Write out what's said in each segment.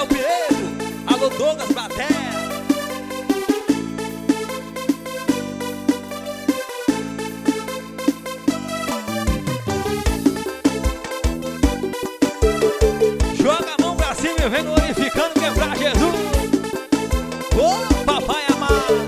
Pinheiro, alô Douglas Baté. Joga a mão pra cima e vem glorificando que é pra Jesus. Ô papai amado,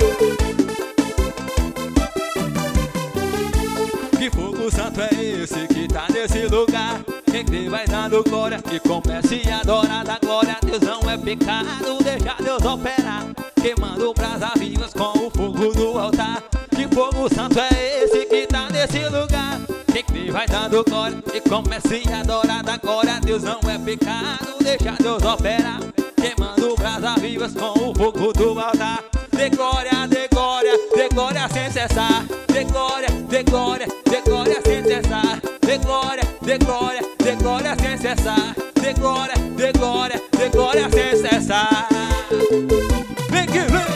que fogo santo é esse que tá nesse lugar? Quem crê vai dando glória e comece a adorar da glória. Deus não é pecado, deixa Deus operar, queimando brasas vivas com o fogo do altar. Que fogo santo é esse que tá nesse lugar? Quem crê vai dando glória e comece a adorar da glória. Deus não é pecado, deixa Deus operar, queimando brasas vivas com o fogo do altar. De glória, de glória, de glória sem cessar. De glória, de glória, de glória sem cessar. De glória, de glória, de glória sem cessar. De glória, de glória, de glória sem cessar. Vem que vem,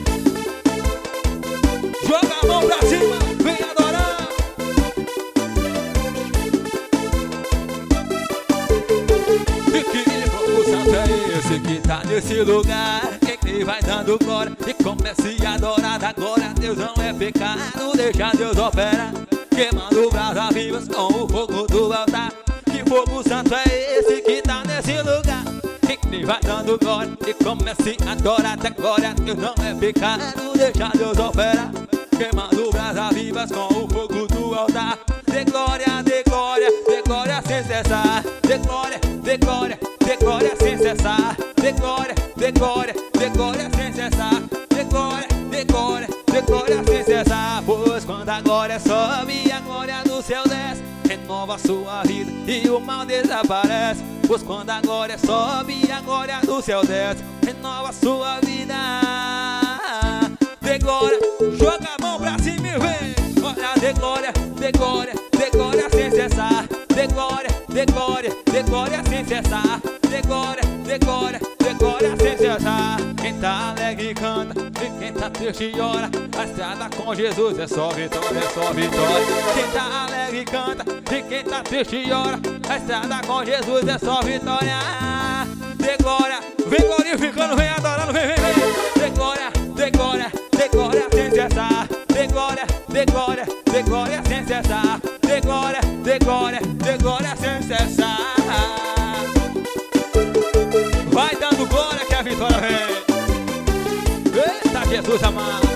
joga a mão pra cima, vem adorar. E que fogo santo é esse que tá nesse lugar? Quem crê vai dando glória e comece a adorar da glória. Deus não é pecado, deixa Deus operar, queimando brasas vivas com o fogo do altar. Que fogo santo é esse que tá nesse lugar? Quem crê vai dando glória e comece a adorar da glória. Deus não é pecado, deixa Deus operar, queimando brasas vivas com o fogo do altar. De glória, de glória, de glória sem cessar. De glória, de glória, de glória sem cessar. De glória, de glória, de glória sem cessar. De glória, de glória, de glória sem cessar. Pois quando a glória sobe, a glória do céu desce, renova a sua vida e o mal desaparece. Pois quando a glória sobe, a glória do céu desce, renova a sua vida. De glória, joga a mão pra cima e vem. Olha, de glória, de glória, de glória sem cessar. De glória, de glória, de glória sem cessar. De glória, de glória, de glória sem cessar. Quem tá alegre canta, e quem tá triste ora. A estrada com Jesus é só vitória, é só vitória. Quem tá alegre canta, e quem tá triste ora. A estrada com Jesus é só vitória. De glória, vem glorificando, vem adorando, vem, vem, vem. De glória, de glória, de glória sem cessar. De glória, de glória, de glória sem cessar. De glória, de glória, de glória sem cessar. Vai dando glória que a vitória vem. Eita, Jesus amado.